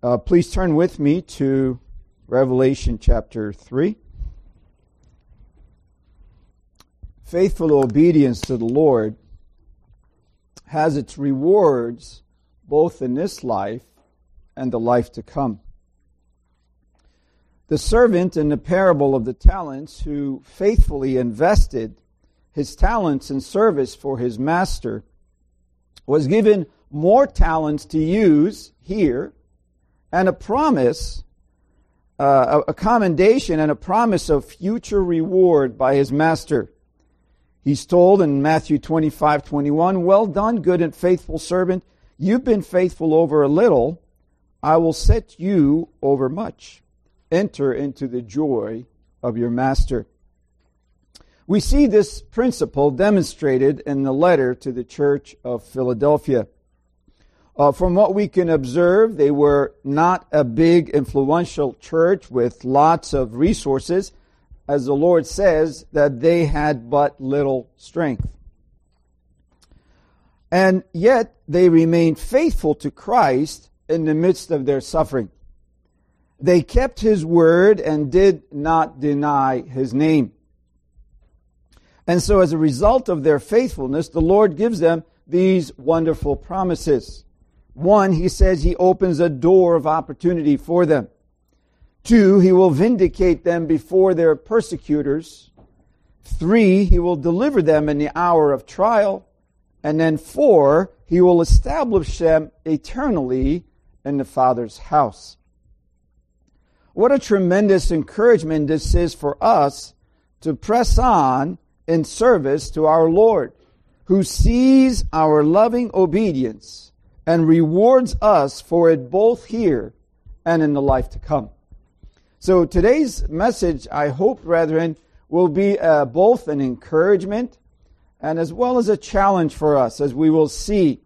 Please turn with me to Revelation chapter 3. Faithful obedience to the Lord has its rewards both in this life and the life to come. The servant in the parable of the talents who faithfully invested his talents in service for his master was given more talents to use here and a promise, a commendation and a promise of future reward by his master. He's told in Matthew 25:21, "Well done, good and faithful servant. You've been faithful over a little. I will set you over much. Enter into the joy of your master." We see this principle demonstrated in the letter to the church of Philadelphia. From what we can observe, they were not a big, influential church with lots of resources. As the Lord says, that they had but little strength. And yet, they remained faithful to Christ in the midst of their suffering. They kept His word and did not deny His name. And so as a result of their faithfulness, the Lord gives them these wonderful promises. One, He says He opens a door of opportunity for them. Two, He will vindicate them before their persecutors. Three, He will deliver them in the hour of trial. And then four, He will establish them eternally in the Father's house. What a tremendous encouragement this is for us to press on in service to our Lord, who sees our loving obedience and rewards us for it both here and in the life to come. So today's message, I hope, brethren, will be both an encouragement and as well as a challenge for us, as we will see.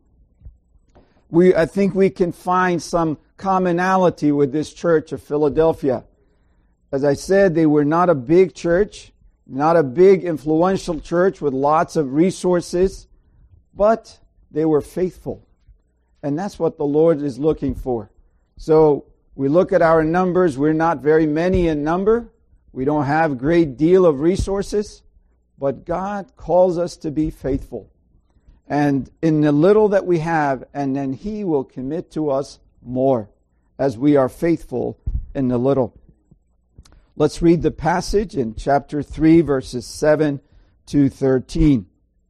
I think we can find some commonality with this church of Philadelphia. As I said, they were not a big church, not a big influential church with lots of resources, but they were faithful. And that's what the Lord is looking for. So we look at our numbers. We're not very many in number. We don't have a great deal of resources. But God calls us to be faithful. And in the little that we have, and then He will commit to us more as we are faithful in the little. Let's read the passage in chapter 3, verses 7 to 13.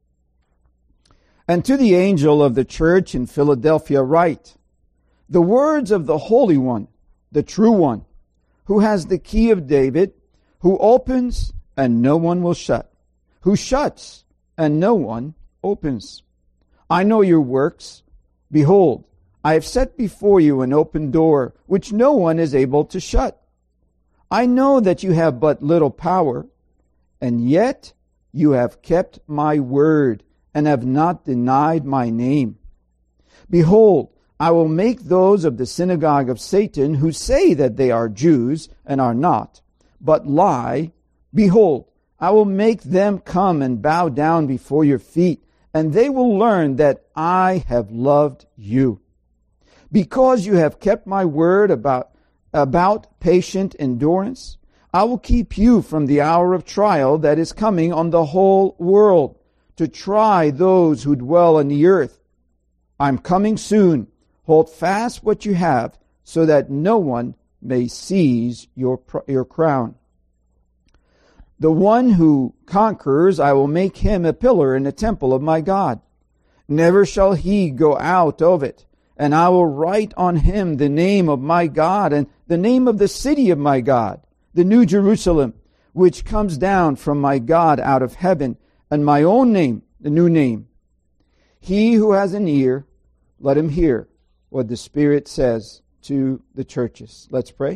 "And to the angel of the church in Philadelphia write, the words of the Holy One, the true One, who has the key of David, who opens and no one will shut, who shuts and no one opens. I know your works. Behold, I have set before you an open door, which no one is able to shut. I know that you have but little power, and yet you have kept my word, and have not denied my name. Behold, I will make those of the synagogue of Satan who say that they are Jews and are not, but lie. Behold, I will make them come and bow down before your feet, and they will learn that I have loved you. Because you have kept my word about patient endurance, I will keep you from the hour of trial that is coming on the whole world, to try those who dwell on the earth. I'm coming soon. Hold fast what you have, so that no one may seize your crown. The one who conquers, I will make him a pillar in the temple of my God. Never shall he go out of it. And I will write on him the name of my God and the name of the city of my God, the New Jerusalem, which comes down from my God out of heaven, and my own name, the new name. He who has an ear, let him hear what the Spirit says to the churches." Let's pray.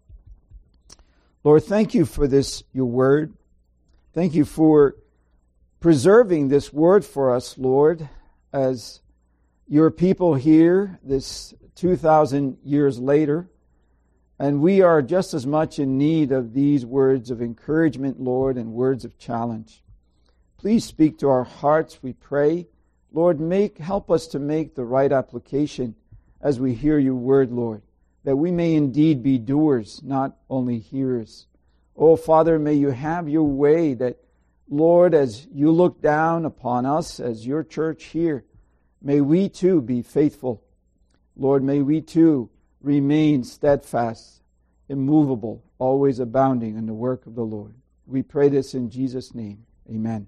Lord, thank you for this, your word. Thank you for preserving this word for us, Lord, as your people here this 2,000 years later. And we are just as much in need of these words of encouragement, Lord, and words of challenge. Please speak to our hearts, we pray. Lord, help us to make the right application as we hear your word, Lord. that we may indeed be doers, not only hearers. Oh, Father, may you have your way, that, Lord, as you look down upon us as your church here, may we too be faithful. Lord, may we too remain steadfast, immovable, always abounding in the work of the Lord. We pray this in Jesus' name. Amen.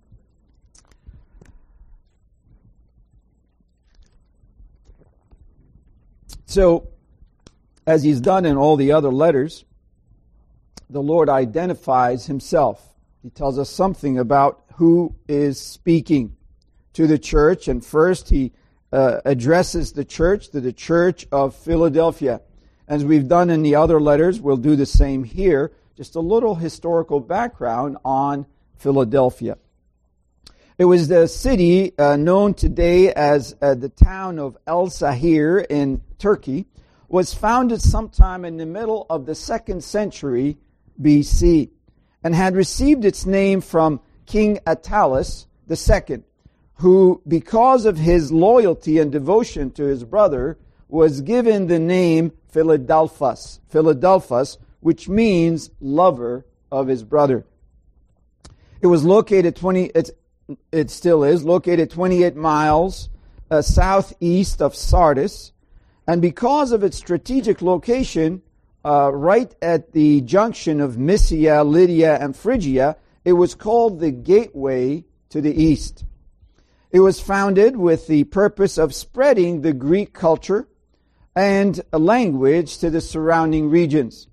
So, as he's done in all the other letters, the Lord identifies himself. He tells us something about who is speaking to the church. And first, he addresses the church to the church of Philadelphia. As we've done in the other letters, we'll do the same here. Just a little historical background on Philadelphia. It was the city known today as the town of El Sahir in Turkey, was founded sometime in the middle of the 2nd century BC, and had received its name from King Attalus II, who, because of his loyalty and devotion to his brother, was given the name Philadelphus, which means lover of his brother. It was located it still is located 28 miles southeast of Sardis, and because of its strategic location, right at the junction of Mysia, Lydia, and Phrygia, it was called the Gateway to the East. It was founded with the purpose of spreading the Greek culture and language to the surrounding regions.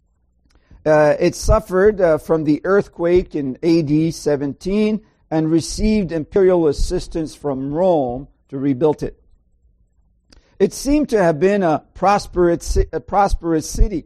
It suffered from the earthquake in AD 17 and received imperial assistance from Rome to rebuild it. It seemed to have been a prosperous city.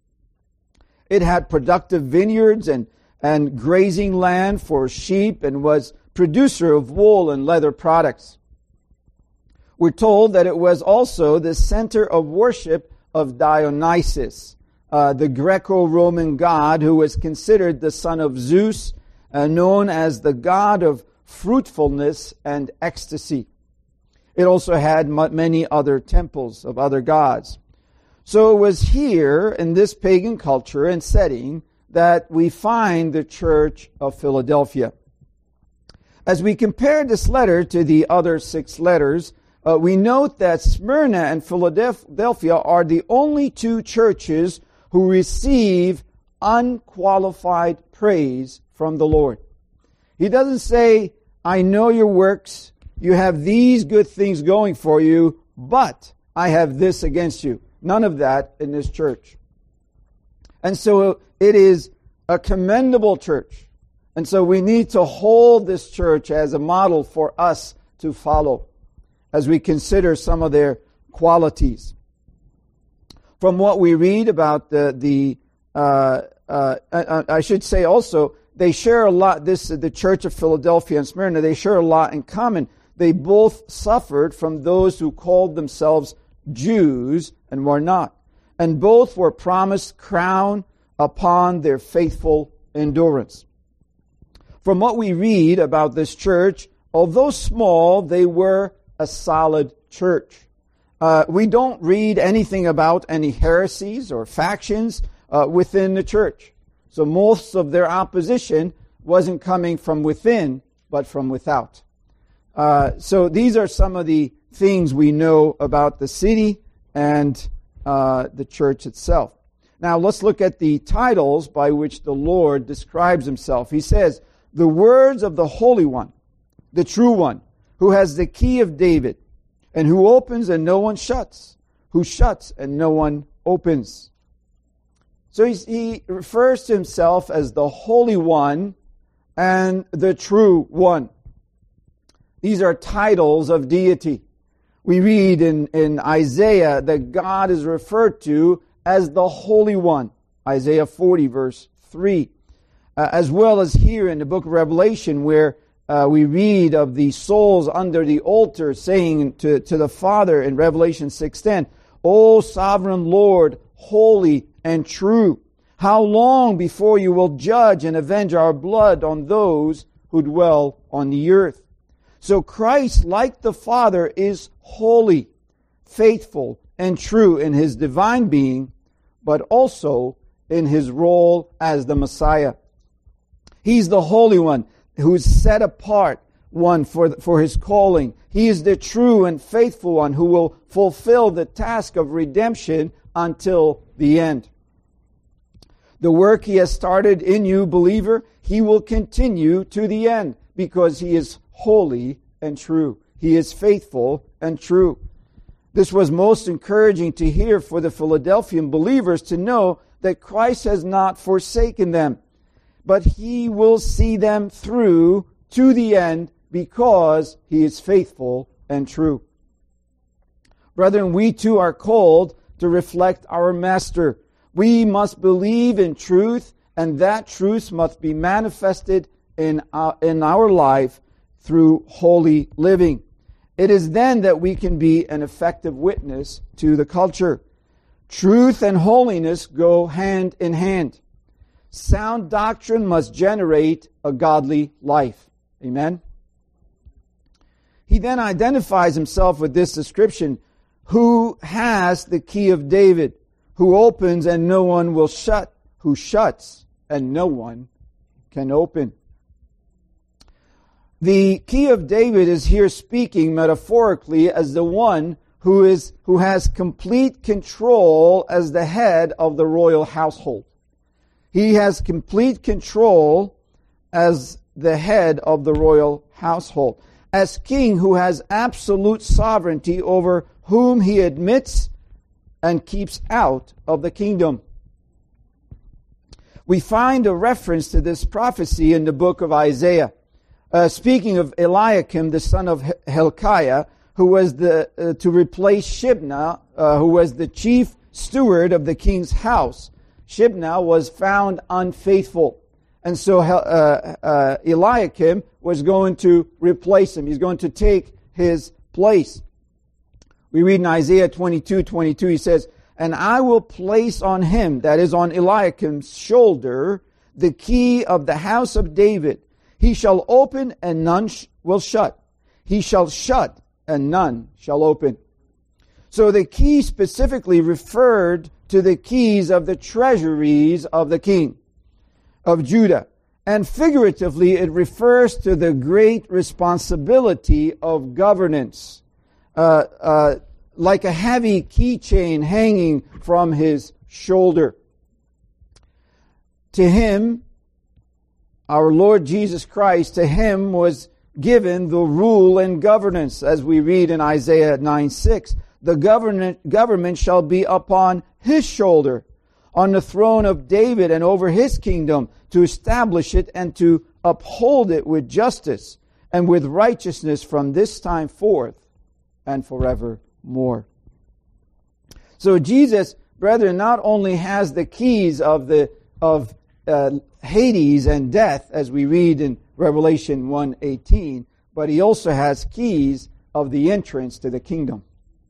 It had productive vineyards and grazing land for sheep, and was producer of wool and leather products. We're told that it was also the center of worship of Dionysus, the Greco-Roman god who was considered the son of Zeus, known as the god of fruitfulness and ecstasy. It also had many other temples of other gods. So it was here in this pagan culture and setting that we find the church of Philadelphia. As we compare this letter to the other 6 letters, we note that Smyrna and Philadelphia are the only 2 churches who receive unqualified praise from the Lord. He doesn't say, I know your works, you have these good things going for you, but I have this against you. None of that in this church. And so it is a commendable church. And so we need to hold this church as a model for us to follow as we consider some of their qualities. From what we read about I should say also, they share a lot, the Church of Philadelphia and Smyrna, they share a lot in common. They both suffered from those who called themselves Jews and were not. And both were promised crown upon their faithful endurance. From what we read about this church, although small, they were a solid church. We don't read anything about any heresies or factions within the church. So most of their opposition wasn't coming from within, but from without. So these are some of the things we know about the city and the church itself. Now let's look at the titles by which the Lord describes himself. He says, the words of the Holy One, the true one, who has the key of David, and who opens and no one shuts, who shuts and no one opens. So he refers to himself as the Holy One and the True One. These are titles of deity. We read in Isaiah that God is referred to as the Holy One. Isaiah 40 verse 3. As well as here in the book of Revelation where we read of the souls under the altar saying to the Father in Revelation 6:10, O sovereign Lord, holy and true, how long before you will judge and avenge our blood on those who dwell on the earth? So Christ, like the Father, is holy, faithful, and true in his divine being, but also in his role as the Messiah. He's the Holy One who's set apart one for his calling. He is the true and faithful one who will fulfill the task of redemption until the end. The work he has started in you, believer, he will continue to the end because he is holy and true. He is faithful and true. This was most encouraging to hear for the Philadelphian believers to know that Christ has not forsaken them, but he will see them through to the end because he is faithful and true. Brethren, we too are called to reflect our Master. We must believe in truth, and that truth must be manifested in our life through holy living. It is then that we can be an effective witness to the culture. Truth and holiness go hand in hand. Sound doctrine must generate a godly life. Amen? He then identifies himself with this description: who has the key of David, who opens and no one will shut, who shuts and no one can open. The key of David is here speaking metaphorically as the one who has complete control as the head of the royal household. He has complete control as the head of the royal household. As king who has absolute sovereignty over whom he admits and keeps out of the kingdom. We find a reference to this prophecy in the book of Isaiah. Speaking of Eliakim, the son of Hilkiah, who was to replace Shebna, who was the chief steward of the king's house. Shebna was found unfaithful. And so Eliakim was going to replace him. He's going to take his place. We read in Isaiah 22:22, he says, "And I will place on him," that is on Eliakim's shoulder, "the key of the house of David. He shall open and none will shut. He shall shut and none shall open." So the key specifically referred to the keys of the treasuries of the king of Judah. And figuratively, it refers to the great responsibility of governance. Like a heavy keychain hanging from his shoulder. To him, our Lord Jesus Christ, to him was given the rule and governance, as we read in Isaiah 9:6. The government shall be upon his shoulder, on the throne of David and over his kingdom, to establish it and to uphold it with justice and with righteousness from this time forth and forevermore. So Jesus, brethren, not only has the keys of Hades and death, as we read in Revelation 1:18, but he also has keys of the entrance to the kingdom.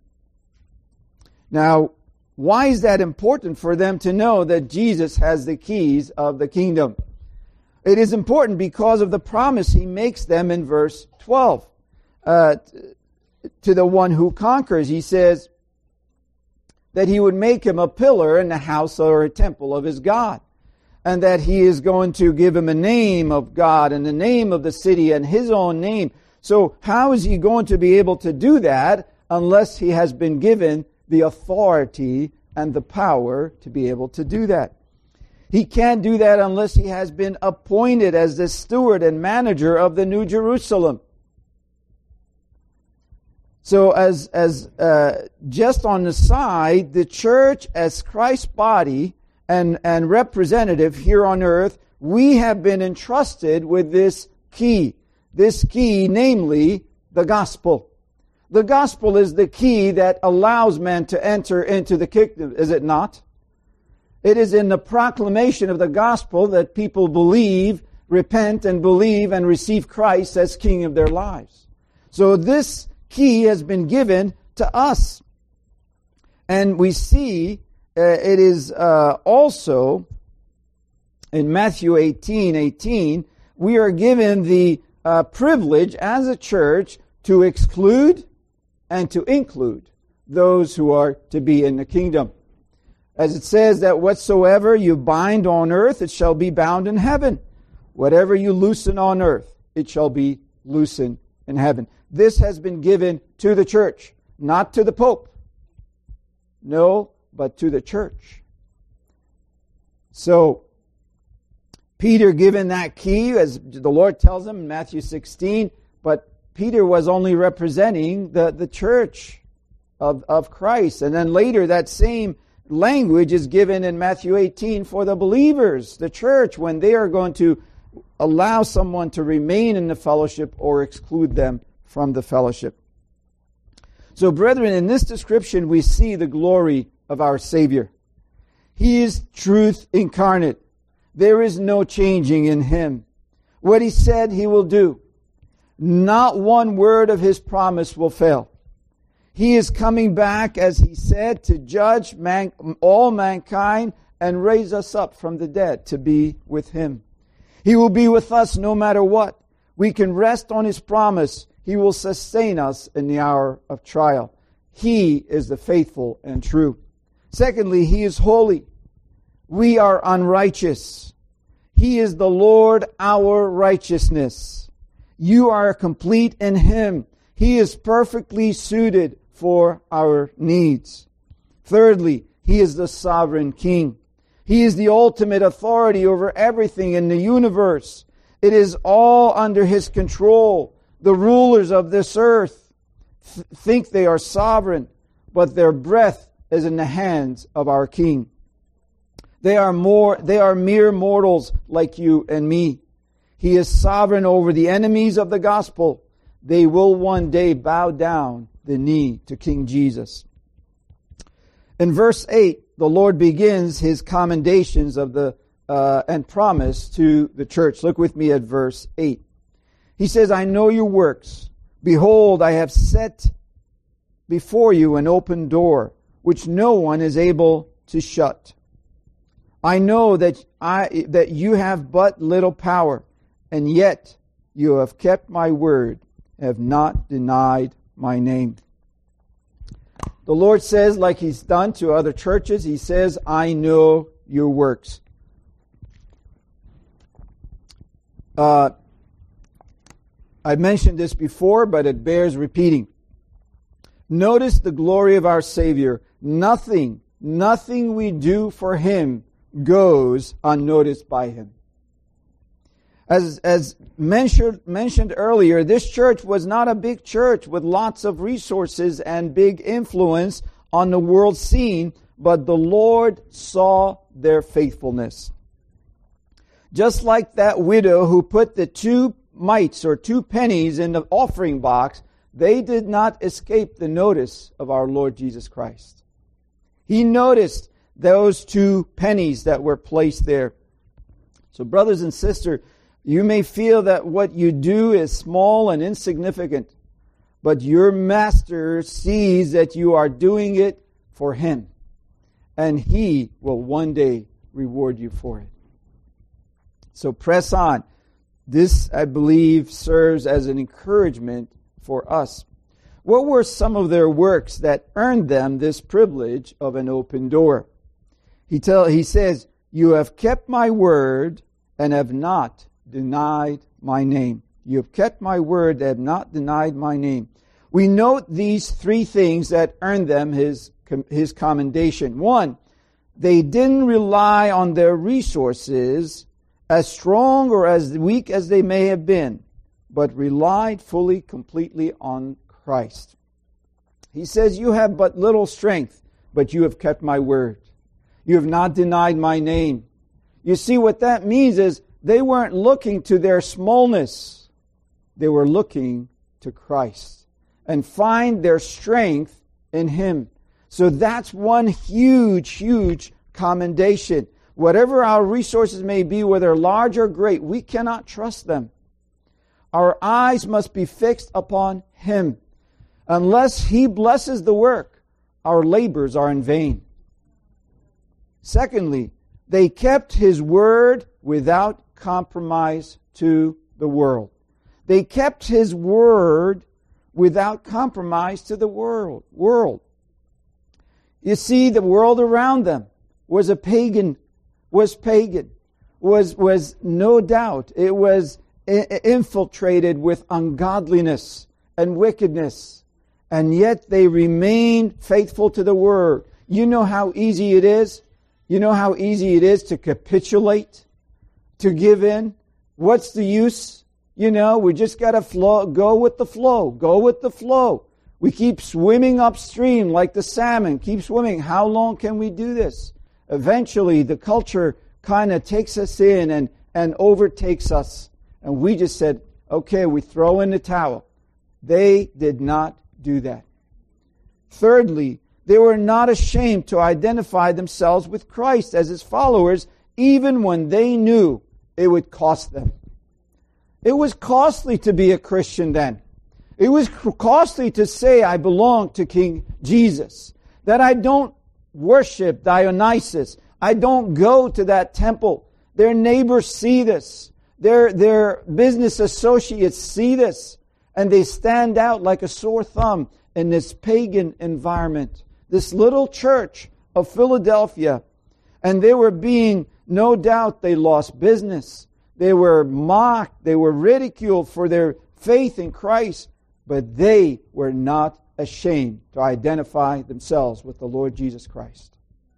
Now, why is that important for them to know that Jesus has the keys of the kingdom? It is important because of the promise he makes them in verse 12. To the one who conquers, he says that he would make him a pillar in the house or a temple of his God. And that he is going to give him a name of God and the name of the city and his own name. So how is he going to be able to do that unless he has been given the authority and the power to be able to do that? He can't do that unless he has been appointed as the steward and manager of the New Jerusalem. So as just on the side, the church as Christ's body and representative here on earth, we have been entrusted with this key, namely the gospel. The gospel is the key that allows men to enter into the kingdom, is it not? It is in the proclamation of the gospel that people believe, repent and believe and receive Christ as King of their lives. So this key has been given to us. And we see it is also in Matthew 18:18, we are given the privilege as a church to exclude and to include those who are to be in the kingdom. As it says that whatsoever you bind on earth, it shall be bound in heaven. Whatever you loosen on earth, it shall be loosened in heaven. This has been given to the church, not to the Pope. No, but to the church. So, Peter given that key, as the Lord tells him in Matthew 16, but Peter was only representing the church of Christ. And then later that same language is given in Matthew 18 for the believers, the church, when they are going to allow someone to remain in the fellowship or exclude them from the fellowship. So, brethren, in this description we see the glory of our Savior. He is truth incarnate. There is no changing in Him. What He said He will do. Not one word of His promise will fail. He is coming back, as He said, to judge all mankind and raise us up from the dead to be with Him. He will be with us no matter what. We can rest on His promise. He will sustain us in the hour of trial. He is the faithful and true. Secondly, He is holy. We are unrighteous. He is the Lord our righteousness. You are complete in Him. He is perfectly suited for our needs. Thirdly, He is the sovereign King. He is the ultimate authority over everything in the universe. It is all under His control. The rulers of this earth think they are sovereign, but their breath is in the hands of our King. They are mere mortals like you and me. He is sovereign over the enemies of the gospel. They will one day bow down the knee to King Jesus. In verse 8, the Lord begins His commendations of and promise to the church. Look with me at verse 8. He says, I know your works. Behold, I have set before you an open door, which no one is able to shut. I know that you have but little power, and yet you have kept my word, have not denied my name. The Lord says, like He's done to other churches, He says, I know your works. I've mentioned this before, but it bears repeating. Notice the glory of our Savior. Nothing we do for Him goes unnoticed by Him. As mentioned earlier, this church was not a big church with lots of resources and big influence on the world scene, but the Lord saw their faithfulness. Just like that widow who put the 2 mites or 2 pennies in the offering box, they did not escape the notice of our Lord Jesus Christ. He noticed those 2 pennies that were placed there. So brothers and sisters, you may feel that what you do is small and insignificant, but your Master sees that you are doing it for Him, and He will one day reward you for it. So press on. This, I believe, serves as an encouragement for us. What were some of their works that earned them this privilege of an open door? He says, you have kept my word and have not denied my name. You have kept my word and have not denied my name. We note these 3 things that earned them his commendation. 1, they didn't rely on their resources, as strong or as weak as they may have been, but relied fully, completely on Christ. He says, you have but little strength, but you have kept my word. You have not denied my name. You see, what that means is they weren't looking to their smallness. They were looking to Christ and find their strength in Him. So that's one huge commendation. Whatever our resources may be, whether large or great, we cannot trust them. Our eyes must be fixed upon Him. Unless He blesses the work, our labors are in vain. Secondly, they kept His word without compromise to the world. They kept His word without compromise to the world. You see, the world around them was pagan, was no doubt, it was infiltrated with ungodliness and wickedness. And yet they remained faithful to the Word. You know how easy it is? You know how easy it is to capitulate, to give in? What's the use? You know, we just got to go with the flow. Go with the flow. We keep swimming upstream like the salmon. Keep swimming. How long can we do this? Eventually, the culture kind of takes us in and overtakes us. And we just said, okay, we throw in the towel. They did not do that. Thirdly, they were not ashamed to identify themselves with Christ as His followers, even when they knew it would cost them. It was costly to be a Christian then. It was costly to say, I belong to King Jesus. That I don't worship Dionysus. I don't go to that temple. Their neighbors see this. Their business associates see this. And they stand out like a sore thumb in this pagan environment. This little church of Philadelphia. And they were being, no doubt, they lost business. They were mocked. They were ridiculed for their faith in Christ. But they were not ashamed to identify themselves with the Lord Jesus Christ.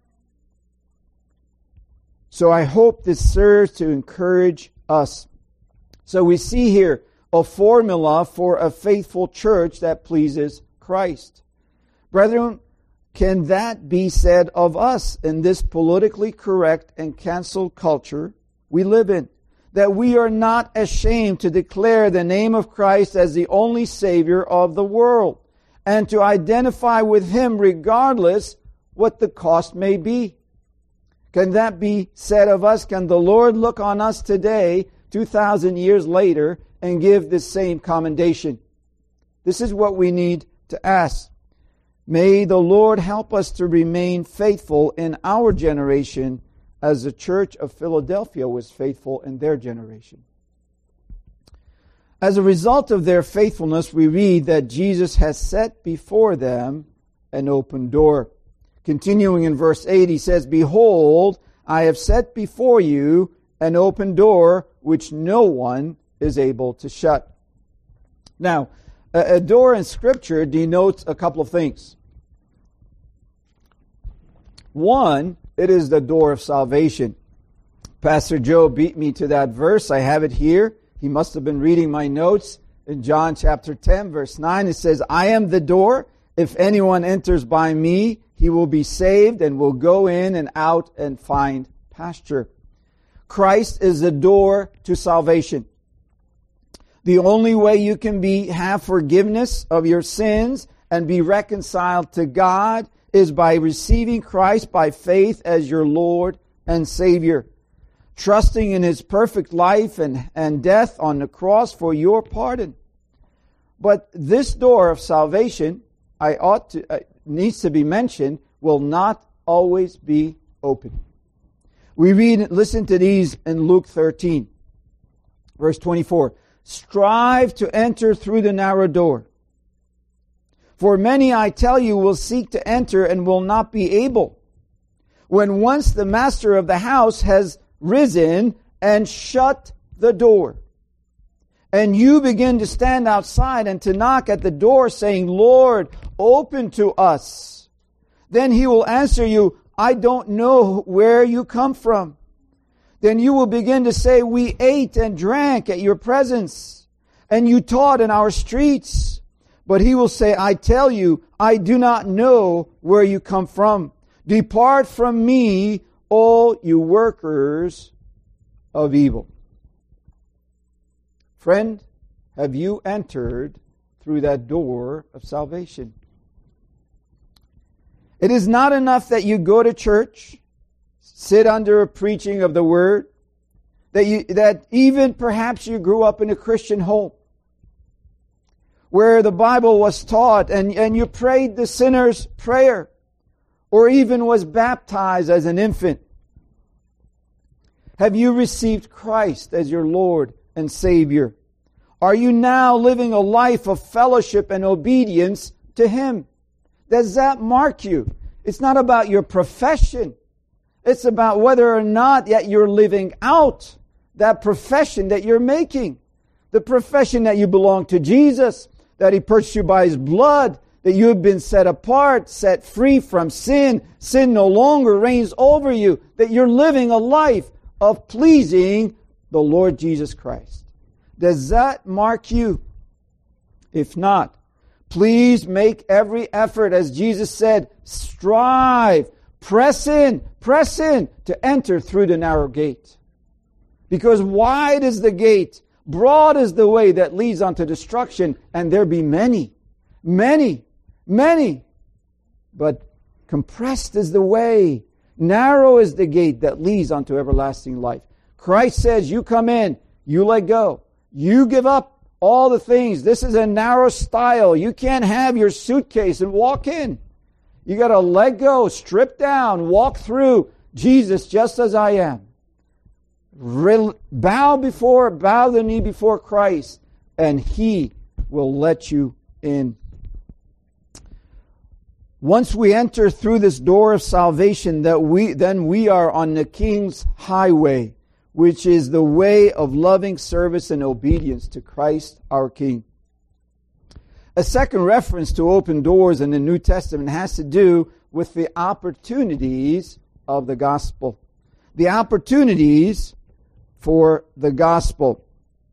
So I hope this serves to encourage us. So we see here a formula for a faithful church that pleases Christ. Brethren, can that be said of us in this politically correct and canceled culture we live in? That we are not ashamed to declare the name of Christ as the only Savior of the world, and to identify with Him regardless what the cost may be. Can that be said of us? Can the Lord look on us today, 2,000 years later, and give this same commendation? This is what we need to ask. May the Lord help us to remain faithful in our generation as the church of Philadelphia was faithful in their generation. As a result of their faithfulness, we read that Jesus has set before them an open door. Continuing in verse 8, He says, Behold, I have set before you an open door which no one is able to shut. Now, a door in Scripture denotes a couple of things. One, it is the door of salvation. Pastor Joe beat me to that verse. I have it here. He must have been reading my notes. In John chapter 10, verse 9, it says, I am the door. If anyone enters by me, he will be saved and will go in and out and find pasture. Christ is the door to salvation. The only way you can have forgiveness of your sins and be reconciled to God is by receiving Christ by faith as your Lord and Savior. Trusting in His perfect life and death on the cross for your pardon. But this door of salvation, needs to be mentioned, will not always be open. We listen to these in Luke 13, verse 24. Strive to enter through the narrow door. For many, I tell you, will seek to enter and will not be able. When once the master of the house has risen and shut the door, and you begin to stand outside and to knock at the door, saying, Lord, open to us. Then He will answer you, I don't know where you come from. Then you will begin to say, we ate and drank at your presence, and you taught in our streets. But He will say, I tell you, I do not know where you come from. Depart from me, all you workers of evil. Friend, have you entered through that door of salvation? It is not enough that you go to church, sit under a preaching of the Word, that even perhaps you grew up in a Christian home, where the Bible was taught and you prayed the sinner's prayer, or even was baptized as an infant. Have you received Christ as your Lord and Savior? Are you now living a life of fellowship and obedience to Him? Does that mark you? It's not about your profession. It's about whether or not yet you're living out that profession that you're making. The profession that you belong to Jesus, that He purchased you by His blood, that you have been set apart, set free from sin. Sin no longer reigns over you, that you're living a life of pleasing the Lord Jesus Christ. Does that mark you? If not, please make every effort, as Jesus said, strive, press in to enter through the narrow gate. Because wide is the gate, broad is the way that leads unto destruction, and there be many. But compressed is the way, narrow is the gate that leads unto everlasting life. Christ says, you come in, you let go, you give up all the things. This is a narrow style. You can't have your suitcase and walk in. You got to let go, strip down, walk through Jesus just as I am. Bow the knee before Christ, and He will let you in. Once we enter through this door of salvation, then we are on the King's highway, which is the way of loving service and obedience to Christ our King. A second reference to open doors in the New Testament has to do with the opportunities of the gospel. The opportunities for the gospel.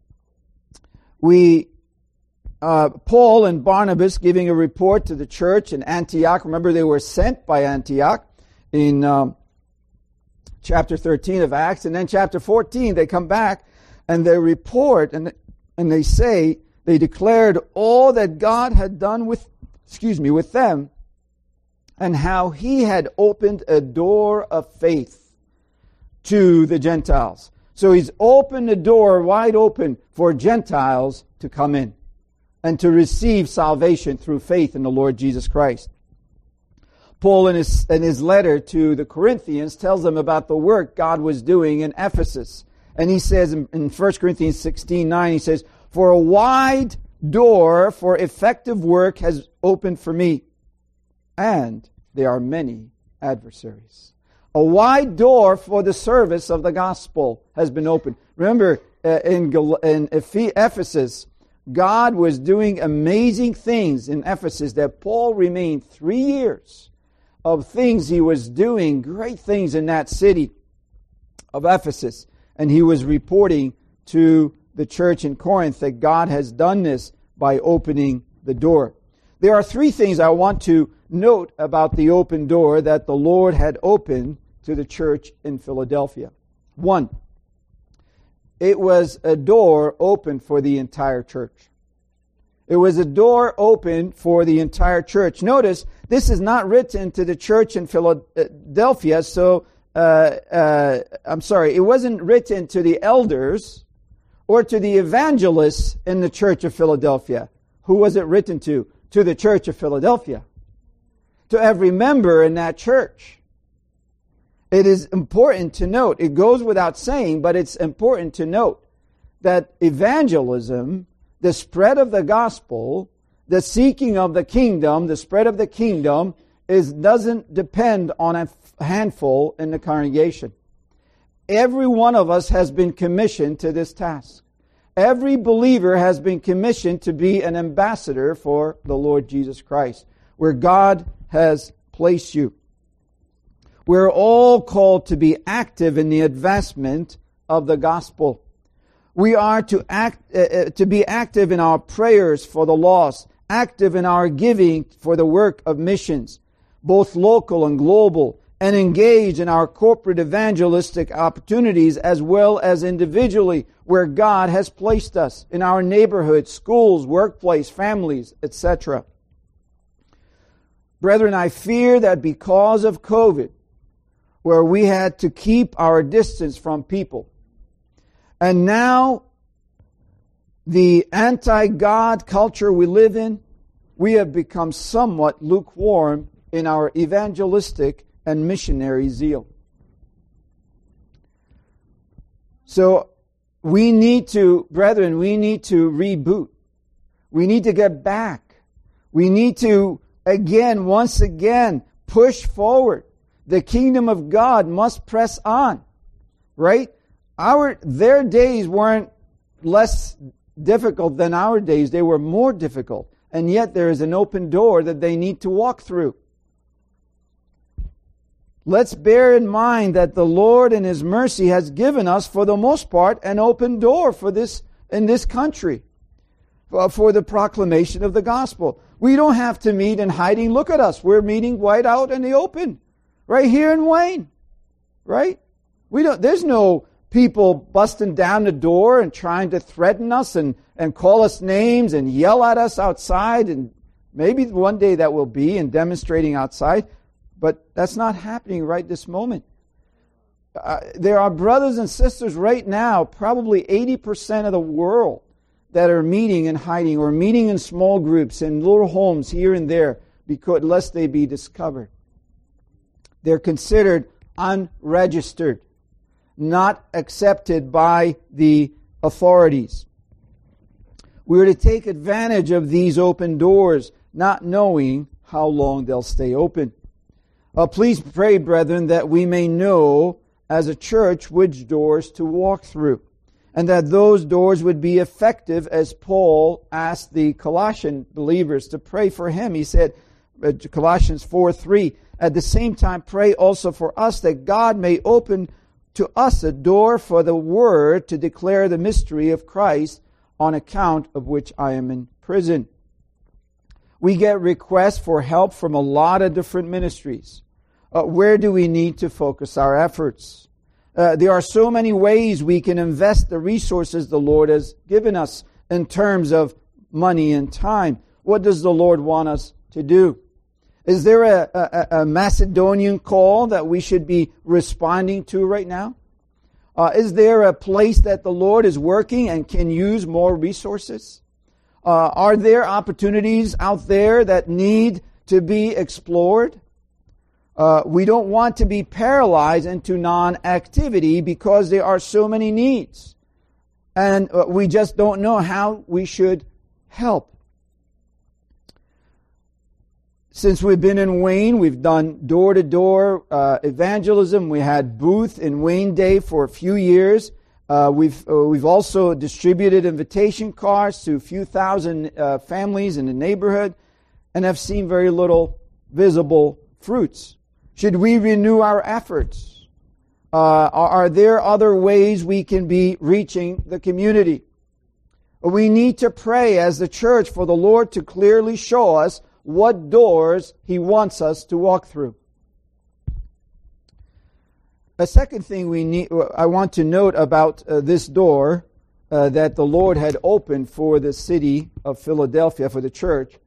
Paul and Barnabas giving a report to the church in Antioch. Remember, they were sent by Antioch in chapter 13 of Acts. And then chapter 14, they come back and they report and they say, they declared all that God had done with them, and how He had opened a door of faith to the Gentiles. So He's opened the door wide open for Gentiles to come in and to receive salvation through faith in the Lord Jesus Christ. Paul in his letter to the Corinthians tells them about the work God was doing in Ephesus. And he says in 1 Corinthians 16:9, he says, "For a wide door for effective work has opened for me, and there are many adversaries." A wide door for the service of the gospel has been opened. Remember, in Ephesus, God was doing amazing things in Ephesus that Paul remained 3 years of things He was doing, great things in that city of Ephesus. And he was reporting to the church in Corinth that God has done this by opening the door. There are three things I want to note about the open door that the Lord had opened to the church in Philadelphia. One, it was a door open for the entire church. It was a door open for the entire church. Notice, this is not written to the church in Philadelphia, it wasn't written to the elders or to the evangelists in the church of Philadelphia. Who was it written to? To the church of Philadelphia. To every member in that church. It is important to note, it goes without saying, but it's important to note that evangelism, the spread of the gospel, the seeking of the kingdom, the spread of the kingdom, doesn't depend on a handful in the congregation. Every one of us has been commissioned to this task. Every believer has been commissioned to be an ambassador for the Lord Jesus Christ, where God has placed you. We're all called to be active in the advancement of the gospel. We are to be active in our prayers for the lost, active in our giving for the work of missions, both local and global, and engage in our corporate evangelistic opportunities as well as individually where God has placed us in our neighborhood, schools, workplace, families, etc. Brethren, I fear that because of COVID, where we had to keep our distance from people, and now the anti-God culture we live in, we have become somewhat lukewarm in our evangelistic and missionary zeal. So we need to reboot. We need to get back. We need to once again, push forward. The kingdom of God must press on, right? Their days weren't less difficult than our days. They were more difficult. And yet there is an open door that they need to walk through. Let's bear in mind that the Lord in His mercy has given us, for the most part, an open door in this country for the proclamation of the gospel. We don't have to meet in hiding. Look at us. We're meeting right out in the open, right here in Wayne, right? There's no people busting down the door and trying to threaten us and call us names and yell at us outside. And maybe one day that will be, and demonstrating outside. But that's not happening right this moment. There are brothers and sisters right now, probably 80% of the world, that are meeting in hiding or meeting in small groups in little homes here and there, lest they be discovered. They're considered unregistered, not accepted by the authorities. We are to take advantage of these open doors, not knowing how long they'll stay open. Please pray, brethren, that we may know as a church which doors to walk through, and that those doors would be effective, as Paul asked the Colossian believers to pray for him. He said, Colossians 4:3, at the same time pray also for us that God may open to us a door for the word to declare the mystery of Christ, on account of which I am in prison. We get requests for help from a lot of different ministries. Where do we need to focus our efforts? There are so many ways we can invest the resources the Lord has given us in terms of money and time. What does the Lord want us to do? Is there a Macedonian call that we should be responding to right now? Is there a place that the Lord is working and can use more resources? Are there opportunities out there that need to be explored? We don't want to be paralyzed into non-activity because there are so many needs. And we just don't know how we should help. Since we've been in Wayne, we've done door-to-door evangelism. We had booth in Wayne Day for a few years. We've also distributed invitation cards to a few thousand families in the neighborhood, and have seen very little visible fruits. Should we renew our efforts? Are there other ways we can be reaching the community? We need to pray as the church for the Lord to clearly show us what doors He wants us to walk through. A second thing I want to note about this door that the Lord had opened for the city of Philadelphia, for the church.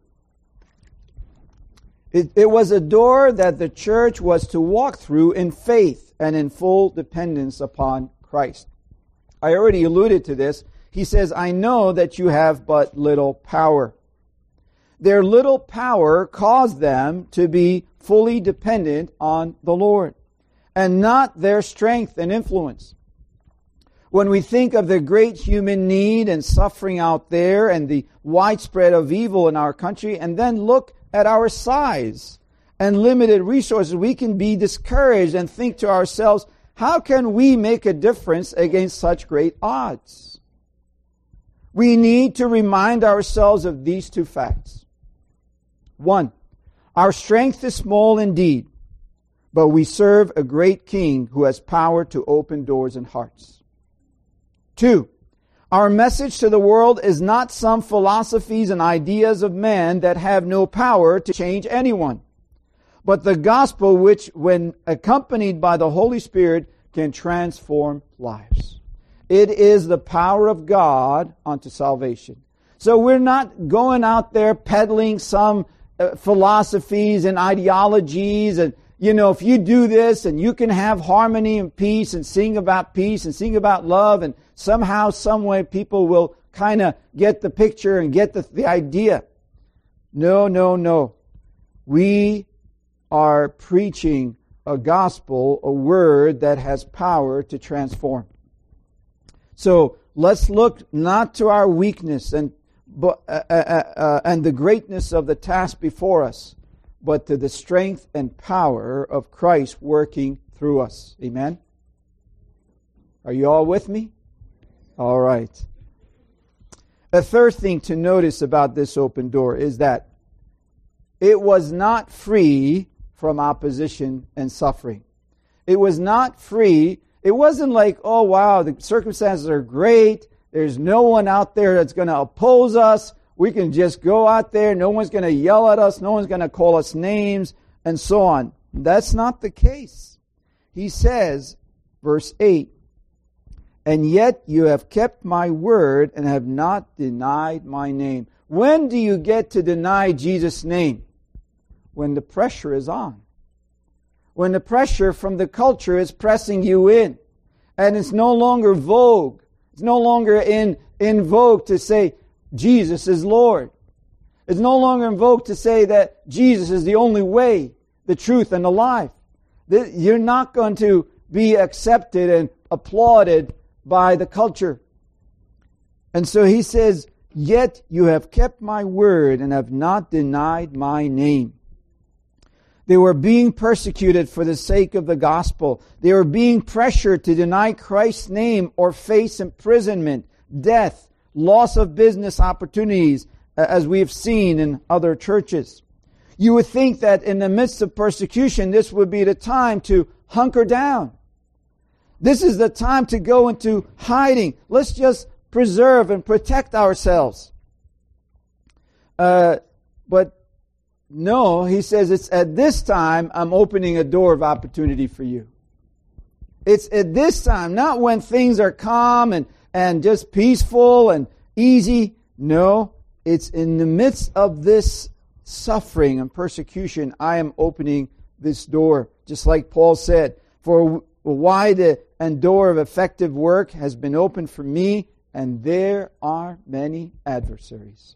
It was a door that the church was to walk through in faith and in full dependence upon Christ. I already alluded to this. He says, I know that you have but little power. Their little power caused them to be fully dependent on the Lord, and not their strength and influence. When we think of the great human need and suffering out there and the widespread of evil in our country, and then look at our size and limited resources, we can be discouraged and think to ourselves, how can we make a difference against such great odds? We need to remind ourselves of these two facts. One, our strength is small indeed, but we serve a great King who has power to open doors and hearts. Two, our message to the world is not some philosophies and ideas of man that have no power to change anyone, but the gospel which, when accompanied by the Holy Spirit, can transform lives. It is the power of God unto salvation. So we're not going out there peddling some philosophies and ideologies and, if you do this and you can have harmony and peace and sing about love, and somehow, some way people will kind of get the picture and get the idea. No. We are preaching a gospel, a word that has power to transform. So let's look not to our weakness and the greatness of the task before us, but to the strength and power of Christ working through us. Amen? Are you all with me? All right. A third thing to notice about this open door is that it was not free from opposition and suffering. It was not free. It wasn't like, oh wow, the circumstances are great. There's no one out there that's going to oppose us. We can just go out there. No one's going to yell at us. No one's going to call us names and so on. That's not the case. He says, verse 8, and yet you have kept my word and have not denied my name. When do you get to deny Jesus' name? When the pressure is on. When the pressure from the culture is pressing you in. And it's no longer vogue. It's no longer in vogue to say, Jesus is Lord. It's no longer in vogue to say that Jesus is the only way, the truth, and the life. You're not going to be accepted and applauded by the culture. And so he says, yet you have kept my word and have not denied my name. They were being persecuted for the sake of the gospel. They were being pressured to deny Christ's name or face imprisonment, death, loss of business opportunities, as we have seen in other churches. You would think that in the midst of persecution, this would be the time to hunker down. This is the time to go into hiding. Let's just preserve and protect ourselves. But no, he says, it's at this time I'm opening a door of opportunity for you. It's at this time, not when things are calm and just peaceful and easy. No, it's in the midst of this suffering and persecution, I am opening this door. Just like Paul said, for a wide and door of effective work has been opened for me, and there are many adversaries.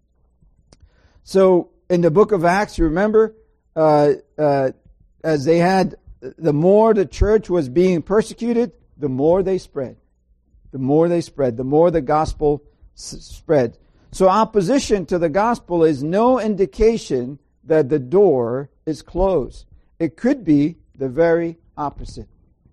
So, in the book of Acts, you remember, as they had, the more the church was being persecuted, the more they spread. The more they spread, the more the gospel spread. So opposition to the gospel is no indication that the door is closed. It could be the very opposite.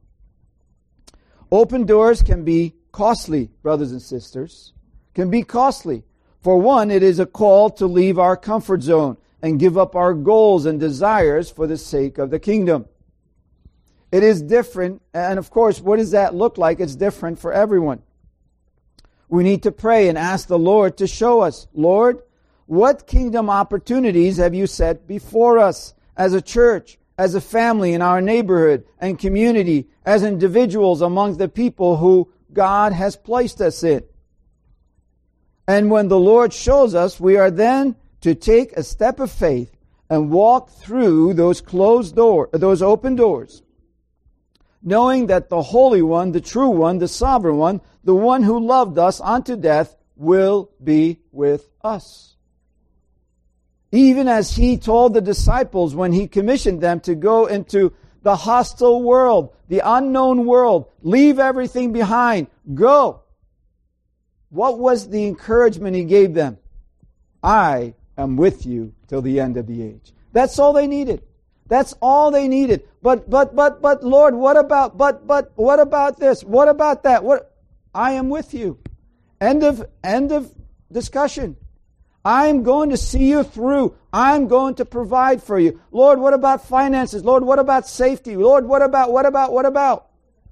Open doors can be costly, brothers and sisters. Can be costly. For one, it is a call to leave our comfort zone and give up our goals and desires for the sake of the kingdom. It is different, and of course, what does that look like? It's different for everyone. We need to pray and ask the Lord to show us, Lord, what kingdom opportunities have you set before us as a church, as a family in our neighborhood and community, as individuals among the people who God has placed us in? And when the Lord shows us, we are then to take a step of faith and walk through those those open doors, knowing that the Holy One, the true One, the Sovereign One, the one who loved us unto death, will be with us. Even as He told the disciples when He commissioned them to go into the hostile world, the unknown world, leave everything behind, go. What was the encouragement He gave them? I am with you till the end of the age. That's all they needed. That's all they needed. But Lord, what about this? What about that? I am with you. End of discussion. I'm going to see you through. I'm going to provide for you. Lord, what about finances? Lord, what about safety? Lord, what about?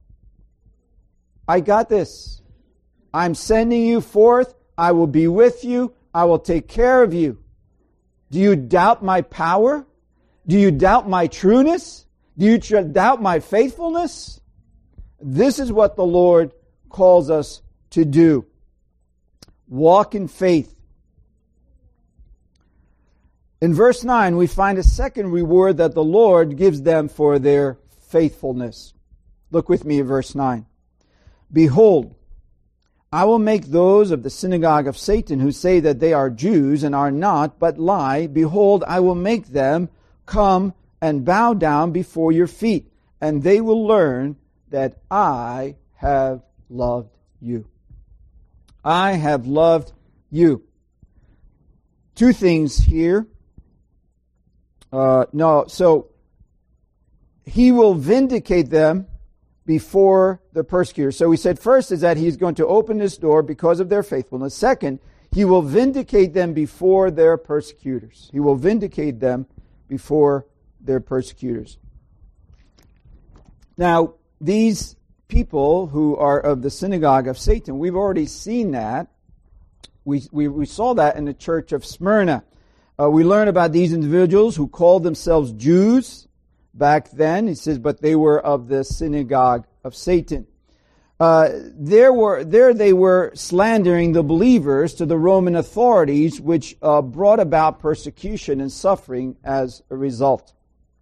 I got this. I'm sending you forth. I will be with you. I will take care of you. Do you doubt my power? Do you doubt my trueness? Do you doubt my faithfulness? This is what the Lord calls us to do. Walk in faith. In verse 9, we find a second reward that the Lord gives them for their faithfulness. Look with me at verse 9. Behold, I will make those of the synagogue of Satan who say that they are Jews and are not, but lie. Behold, I will make them come and bow down before your feet, and they will learn that I have loved you. I have loved you. Two things here. No, so he will vindicate them before the persecutors. So we said first is that he's going to open this door because of their faithfulness. Second, he will vindicate them before their persecutors. He will vindicate them before their persecutors. Now, these people who are of the synagogue of Satan, we've already seen that. We saw that in the church of Smyrna. We learn about these individuals who called themselves Jews back then. He says, but they were of the synagogue of Satan. There they were slandering the believers to the Roman authorities, which brought about persecution and suffering as a result.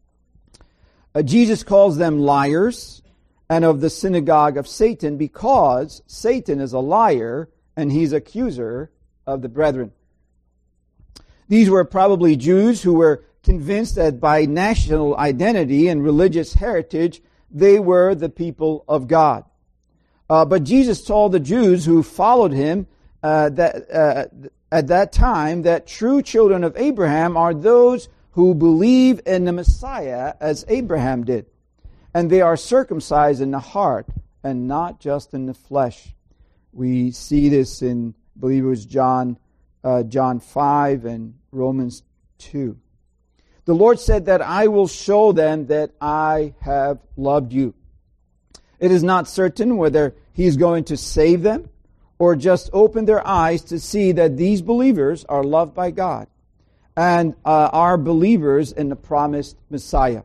Jesus calls them liars and of the synagogue of Satan because Satan is a liar and he's accuser of the brethren. These were probably Jews who were convinced that by national identity and religious heritage, they were the people of God. But Jesus told the Jews who followed him that at that time that true children of Abraham are those who believe in the Messiah as Abraham did. And they are circumcised in the heart and not just in the flesh. We see this in, I believe it was John 5 and Romans 2. The Lord said that I will show them that I have loved you. It is not certain whether he is going to save them or just open their eyes to see that these believers are loved by God and are believers in the promised Messiah.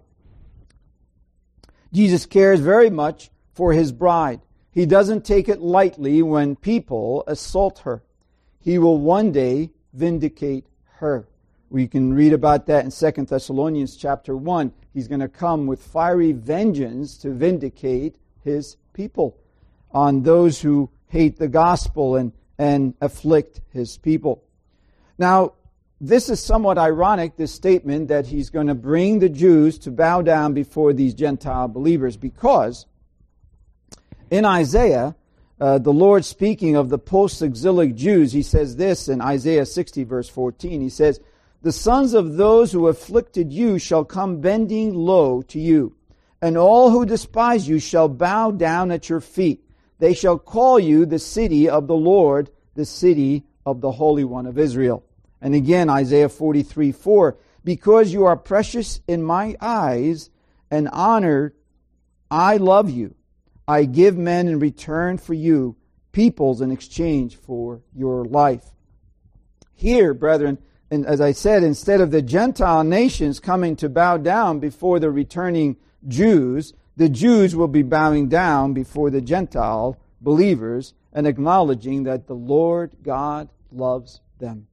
Jesus cares very much for his bride. He doesn't take it lightly when people assault her. He will one day vindicate her. We can read about that in 2 Thessalonians chapter 1. He's going to come with fiery vengeance to vindicate his people on those who hate the gospel and afflict his people. Now, this is somewhat ironic, this statement that he's going to bring the Jews to bow down before these Gentile believers, because in Isaiah, the Lord speaking of the post-exilic Jews, he says this in Isaiah 60 verse 14. He says, "The sons of those who afflicted you shall come bending low to you, and all who despise you shall bow down at your feet. They shall call you the city of the Lord, the city of the Holy One of Israel." And again, Isaiah 43:4, "Because you are precious in my eyes and honored, I love you. I give men in return for you, peoples in exchange for your life." Here, brethren, and as I said, instead of the Gentile nations coming to bow down before the returning Jews, the Jews will be bowing down before the Gentile believers and acknowledging that the Lord God loves them.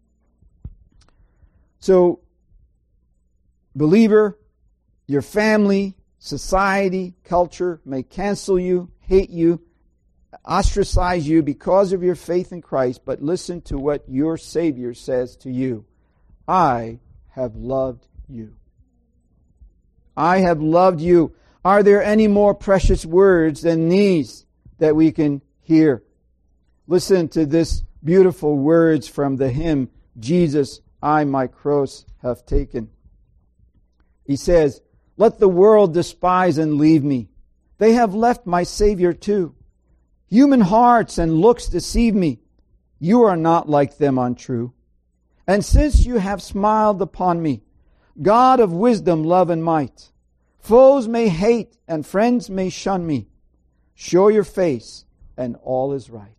So, believer, your family, society, culture may cancel you, hate you, ostracize you because of your faith in Christ, but listen to what your Savior says to you. I have loved you. I have loved you. Are there any more precious words than these that we can hear? Listen to this beautiful words from the hymn, "Jesus, I my cross have taken." He says, "Let the world despise and leave me. They have left my Savior too. Human hearts and looks deceive me. You are not like them untrue. And since you have smiled upon me, God of wisdom, love, and might, foes may hate and friends may shun me. Show your face and all is right."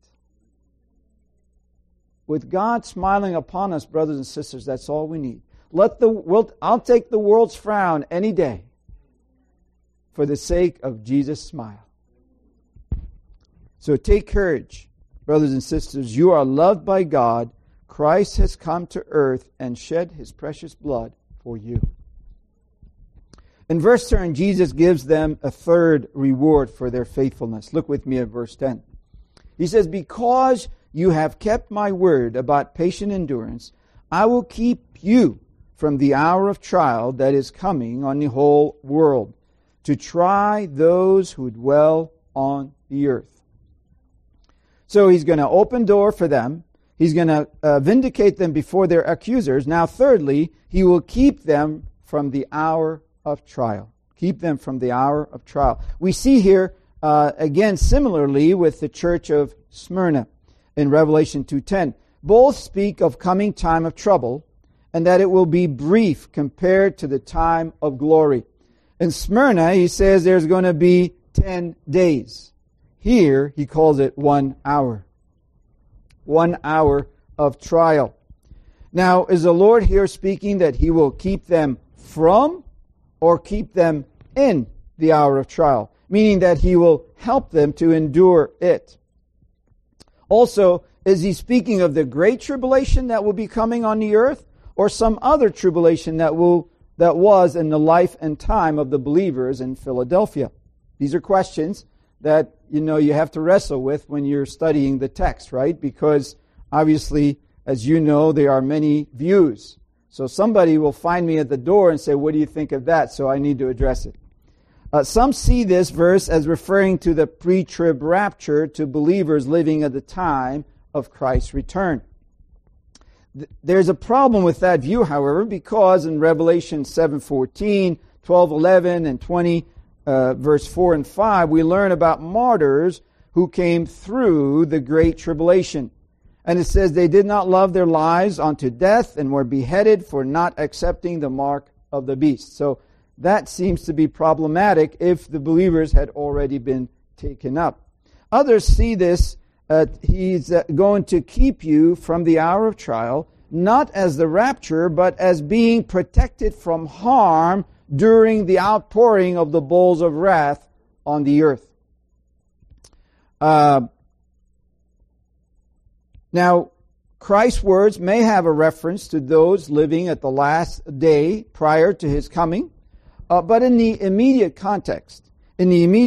With God smiling upon us, brothers and sisters, that's all we need. I'll take the world's frown any day for the sake of Jesus' smile. So take courage, brothers and sisters. You are loved by God. Christ has come to earth and shed his precious blood for you. In verse 10, Jesus gives them a third reward for their faithfulness. Look with me at verse 10. He says, "Because you have kept my word about patient endurance, I will keep you from the hour of trial that is coming on the whole world, to try those who dwell on the earth." So he's going to open door for them. He's going to vindicate them before their accusers. Now thirdly, he will keep them from the hour of trial. Keep them from the hour of trial. We see here, again, similarly with the church of Smyrna in Revelation 2:10. Both speak of coming time of trouble, and that it will be brief compared to the time of glory. In Smyrna, he says there's going to be 10 days. Here, he calls it 1 hour. 1 hour of trial. Now, is the Lord here speaking that He will keep them from or keep them in the hour of trial? Meaning that He will help them to endure it. Also, is He speaking of the great tribulation that will be coming on the earth, or some other tribulation that was in the life and time of the believers in Philadelphia? These are questions that you have to wrestle with when you're studying the text, right? Because obviously, as you know, there are many views. So somebody will find me at the door and say, "What do you think of that?" So I need to address it. Some see this verse as referring to the pre-trib rapture to believers living at the time of Christ's return. There's a problem with that view, however, because in Revelation 7:14, 12:11, and 20, verse 4 and 5, we learn about martyrs who came through the great tribulation. And it says they did not love their lives unto death and were beheaded for not accepting the mark of the beast. So that seems to be problematic if the believers had already been taken up. Others see this, He's going to keep you from the hour of trial, not as the rapture, but as being protected from harm during the outpouring of the bowls of wrath on the earth. Now, Christ's words may have a reference to those living at the last day prior to His coming, but in the immediate context, to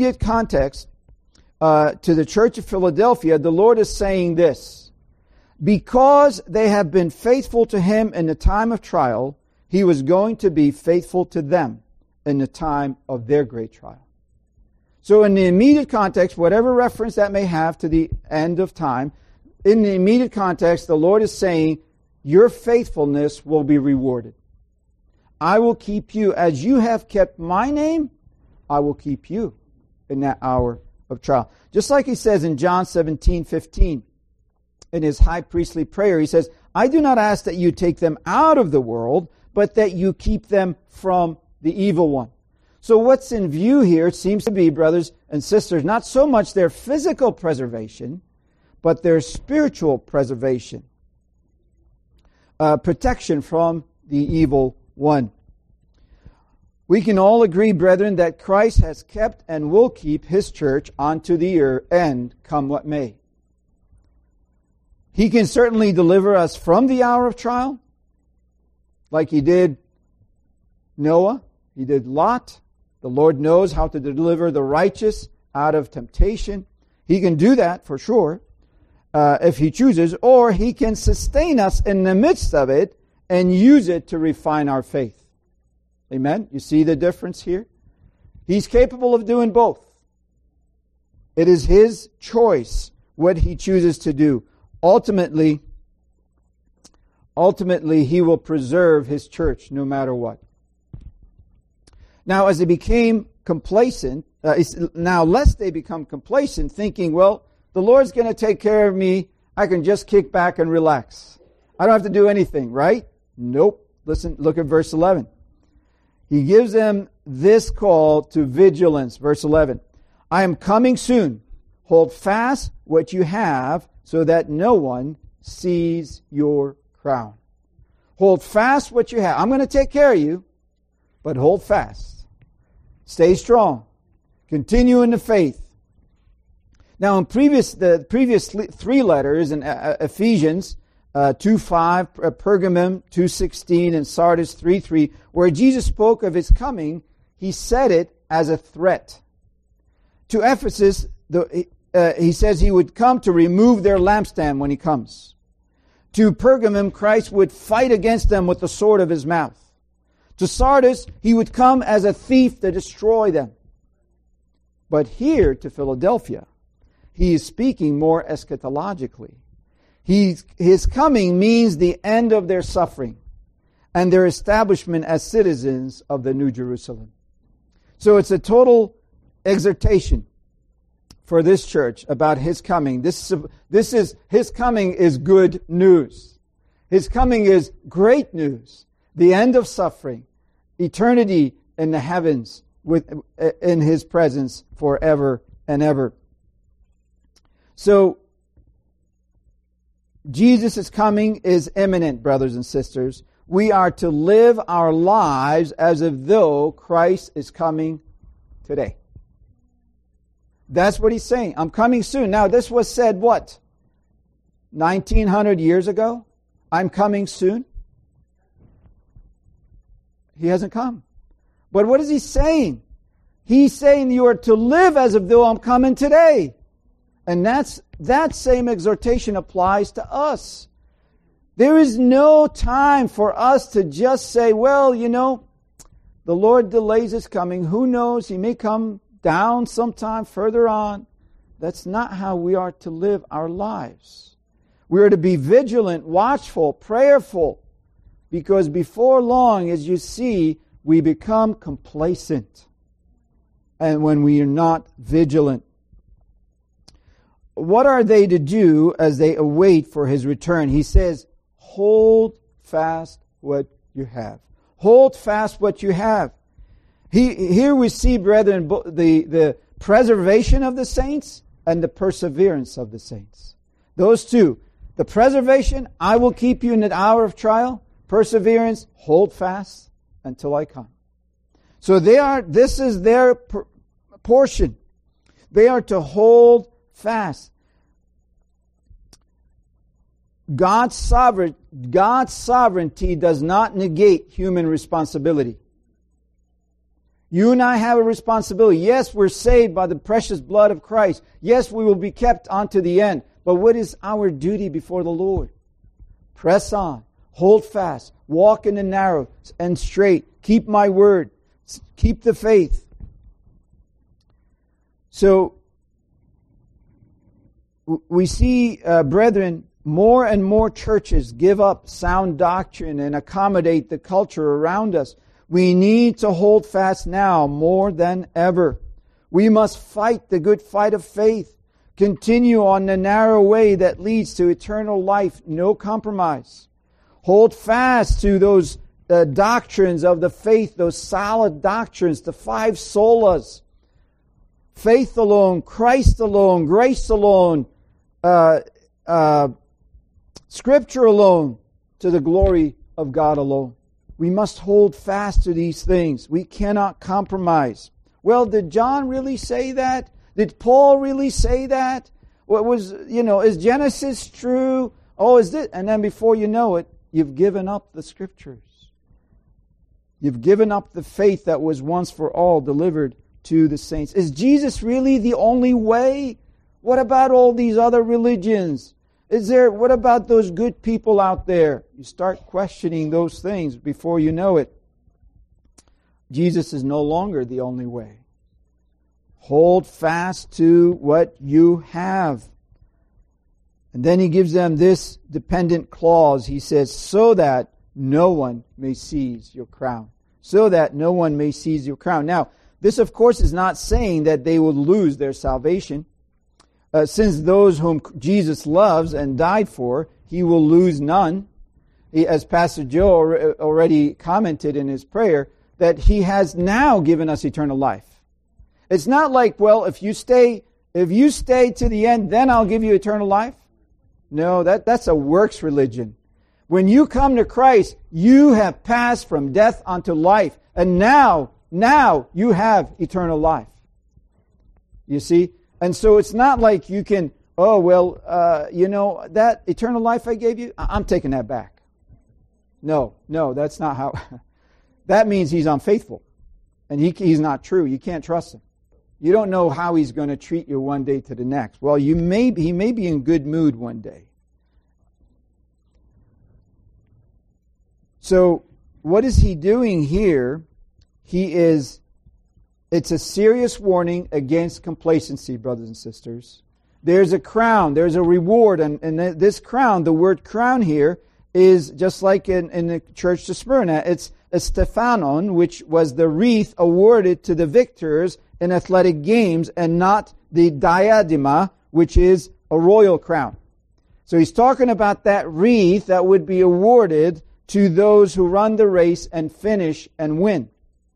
the church of Philadelphia, the Lord is saying this: because they have been faithful to Him in the time of trial, He was going to be faithful to them in the time of their great trial. So in the immediate context, whatever reference that may have to the end of time, in the immediate context, the Lord is saying, your faithfulness will be rewarded. I will keep you, as you have kept my name, I will keep you in that hour of trial. Just like He says in John 17:15, in His high priestly prayer, He says, I do not ask that you take them out of the world, but that you keep them from the evil one. So what's in view here seems to be, brothers and sisters, not so much their physical preservation, but their spiritual preservation. Protection from the evil one. We can all agree, brethren, that Christ has kept and will keep His church unto the end, come what may. He can certainly deliver us from the hour of trial, like He did Noah, He did Lot. The Lord knows how to deliver the righteous out of temptation. He can do that for sure, if He chooses, or He can sustain us in the midst of it and use it to refine our faith. Amen? You see the difference here? He's capable of doing both. It is His choice what He chooses to do. Ultimately, He will preserve His church no matter what. Now, as they became complacent, lest they become complacent, thinking, well, the Lord's going to take care of me, I can just kick back and relax. I don't have to do anything, right? Nope. Listen, look at verse 11. He gives them this call to vigilance. Verse 11. I am coming soon. Hold fast what you have so that no one sees your crown. Hold fast what you have. I'm going to take care of you, but hold fast. Stay strong. Continue in the faith. Now, in the previous three letters in Ephesians 2:5, Pergamum 2:16, and Sardis 3:3, where Jesus spoke of His coming, He said it as a threat. To Ephesus, He says He would come to remove their lampstand when He comes. To Pergamum, Christ would fight against them with the sword of His mouth. To Sardis, He would come as a thief to destroy them. But here to Philadelphia, He is speaking more eschatologically. His coming means the end of their suffering. and their establishment as citizens of the New Jerusalem. So it's a total exhortation for this church about His coming. His coming is good news. His coming is great news. The end of suffering, eternity in the heavens in His presence forever and ever. So, Jesus' coming is imminent, brothers and sisters. We are to live our lives as if though Christ is coming today. That's what He's saying. I'm coming soon. Now, this was said, what? 1900 years ago? I'm coming soon? He hasn't come. But what is He saying? He's saying you are to live as if though I'm coming today. And that same exhortation applies to us. There is no time for us to just say, well, the Lord delays His coming. Who knows? He may come down sometime further on. That's not how we are to live our lives. We are to be vigilant, watchful, prayerful, because before long, as you see, we become complacent. And when we are not vigilant. What are they to do as they await for His return? He says, hold fast what you have. Hold fast what you have. Here we see, brethren, the preservation of the saints and the perseverance of the saints. Those two. The preservation, I will keep you in the hour of trial. Perseverance, hold fast until I come. So this is their portion. They are to hold fast. God's sovereignty does not negate human responsibility. You and I have a responsibility. Yes, we're saved by the precious blood of Christ. Yes, we will be kept unto the end. But what is our duty before the Lord? Press on. Hold fast. Walk in the narrow and straight. Keep my word. Keep the faith. So, we see, brethren, more and more churches give up sound doctrine and accommodate the culture around us. We need to hold fast now more than ever. We must fight the good fight of faith. Continue on the narrow way that leads to eternal life. No compromise. Hold fast to those doctrines of the faith, those solid doctrines, the 5 solas. Faith alone, Christ alone, grace alone, Scripture alone, to the glory of God alone. We must hold fast to these things. We cannot compromise. Well, did John really say that? Did Paul really say that? What was, is Genesis true? Oh, is this? And then before you know it, you've given up the Scriptures. You've given up the faith that was once for all delivered to the saints. Is Jesus really the only way? What about all these other religions? What about those good people out there? You start questioning those things before you know it. Jesus is no longer the only way. Hold fast to what you have. And then he gives them this dependent clause. He says, so that no one may seize your crown. So that no one may seize your crown. Now, this of course is not saying that they will lose their salvation. Since those whom Jesus loves and died for, He will lose none. As Pastor Joe already commented in his prayer, that He has now given us eternal life. It's not like, well, if you stay to the end, then I'll give you eternal life. No, that's a works religion. When you come to Christ, you have passed from death unto life. And now you have eternal life. You see? And so it's not like you can, that eternal life I gave you, I'm taking that back. No, that's not how. That means he's unfaithful. And he's not true. You can't trust him. You don't know how he's going to treat you one day to the next. Well, he may be in good mood one day. So, what is he doing here? It's a serious warning against complacency, brothers and sisters. There's a crown, there's a reward, and this crown, the word crown here, is just like in the church to Smyrna. It's a Stephanon, which was the wreath awarded to the victors in athletic games, and not the diadema, which is a royal crown. So he's talking about that wreath that would be awarded to those who run the race and finish and win.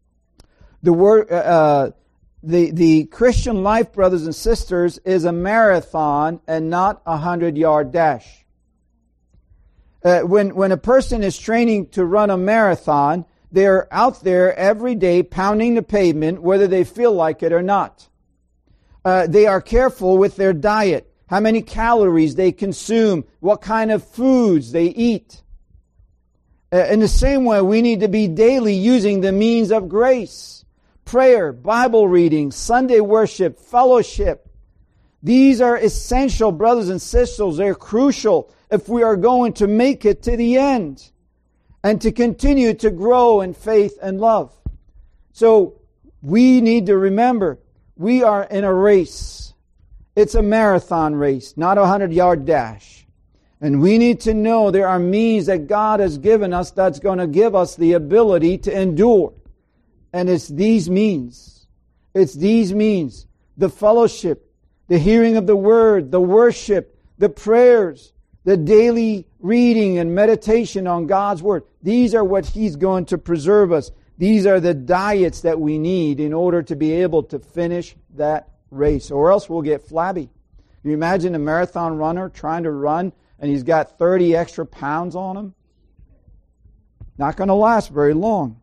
The Christian life, brothers and sisters, is a marathon and not a 100-yard dash. When a person is training to run a marathon, they're out there every day pounding the pavement, whether they feel like it or not. They are careful with their diet, how many calories they consume, what kind of foods they eat. In the same way, we need to be daily using the means of grace. Prayer, Bible reading, Sunday worship, fellowship. These are essential, brothers and sisters. They're crucial if we are going to make it to the end and to continue to grow in faith and love. So we need to remember we are in a race. It's a marathon race, not a 100-yard dash. And we need to know there are means that God has given us that's going to give us the ability to endure. And it's these means. It's these means. The fellowship, the hearing of the Word, the worship, the prayers, the daily reading and meditation on God's Word. These are what He's going to preserve us. These are the diets that we need in order to be able to finish that race. Or else we'll get flabby. You imagine a marathon runner trying to run and he's got 30 extra pounds on him? Not going to last very long.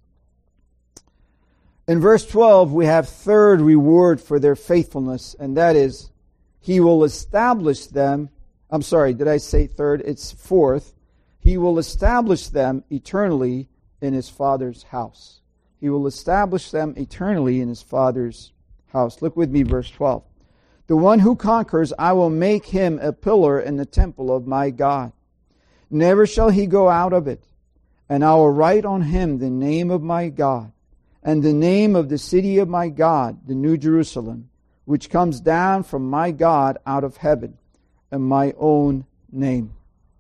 In verse 12, we have third reward for their faithfulness, and that is, He will establish them. I'm sorry, did I say third? It's fourth. He will establish them eternally in His Father's house. He will establish them eternally in His Father's house. Look with me, verse 12. The one who conquers, I will make him a pillar in the temple of my God. Never shall he go out of it. And I will write on him the name of my God, and the name of the city of my God, the New Jerusalem, which comes down from my God out of heaven, and my own name.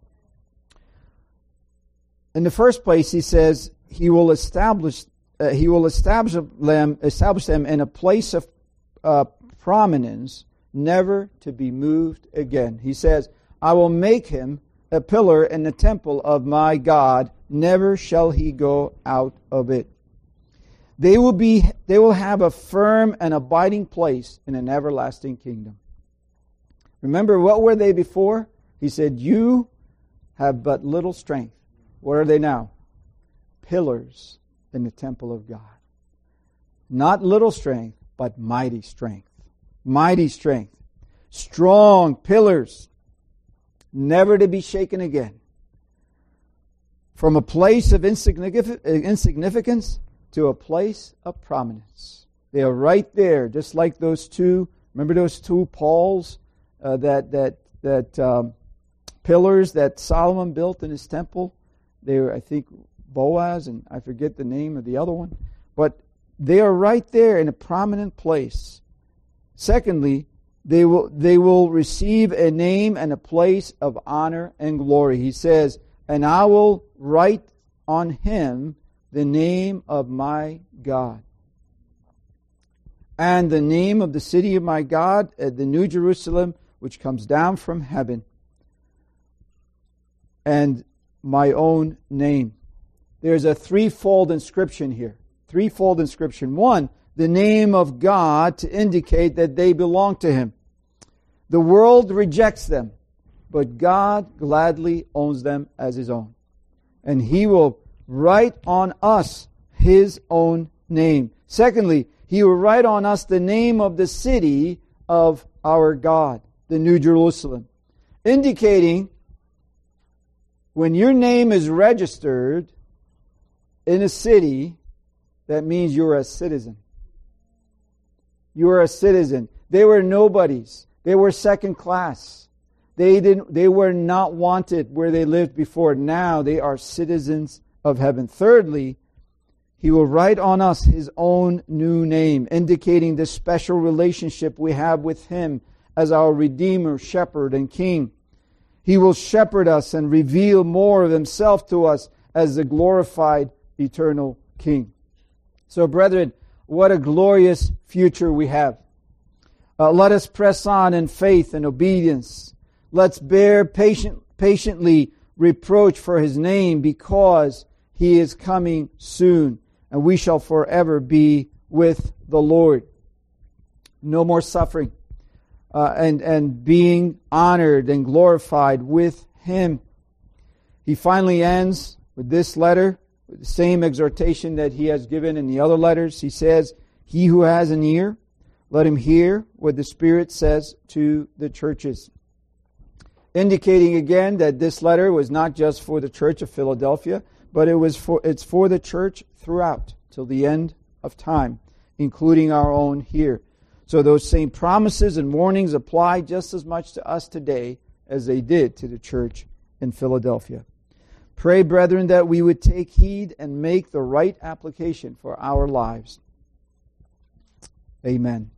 In the first place, he says he will establish them in a place of prominence, never to be moved again. He says, I will make him a pillar in the temple of my God, never shall he go out of it. They will have a firm and abiding place in an everlasting kingdom. Remember, what were they before? He said, you have but little strength. What are they now? Pillars in the temple of God. Not little strength, but mighty strength. Mighty strength. Strong pillars. Never to be shaken again. From a place of insignificance to a place of prominence. They are right there, just like those two. Remember those two Pauls, pillars that Solomon built in his temple? They were, I think, Boaz, and I forget the name of the other one. But they are right there in a prominent place. Secondly, they will receive a name and a place of honor and glory. He says, and I will write on him the name of my God, and the name of the city of my God, the New Jerusalem, which comes down from heaven, and my own name. There's a threefold inscription here. Threefold inscription. One, the name of God to indicate that they belong to Him. The world rejects them, but God gladly owns them as His own. And He will write on us His own name. Secondly, He will write on us the name of the city of our God, the New Jerusalem, indicating when your name is registered in a city, that means you're a citizen. You are a citizen. They were nobodies. They were second class. They were not wanted where they lived before. Now they are citizens of heaven. Thirdly, He will write on us His own new name, indicating the special relationship we have with Him as our Redeemer, Shepherd, and King. He will shepherd us and reveal more of Himself to us as the glorified eternal King. So, brethren, what a glorious future we have. Let us press on in faith and obedience. Let's bear patiently reproach for His name, because He is coming soon, and we shall forever be with the Lord. No more suffering, and being honored and glorified with Him. He finally ends with this letter, with the same exhortation that he has given in the other letters. He says, "He who has an ear, let him hear what the Spirit says to the churches." Indicating again that this letter was not just for the church of Philadelphia, but it's for the church throughout, till the end of time, including our own here. So those same promises and warnings apply just as much to us today as they did to the church in Philadelphia. Pray, brethren, that we would take heed and make the right application for our lives. Amen.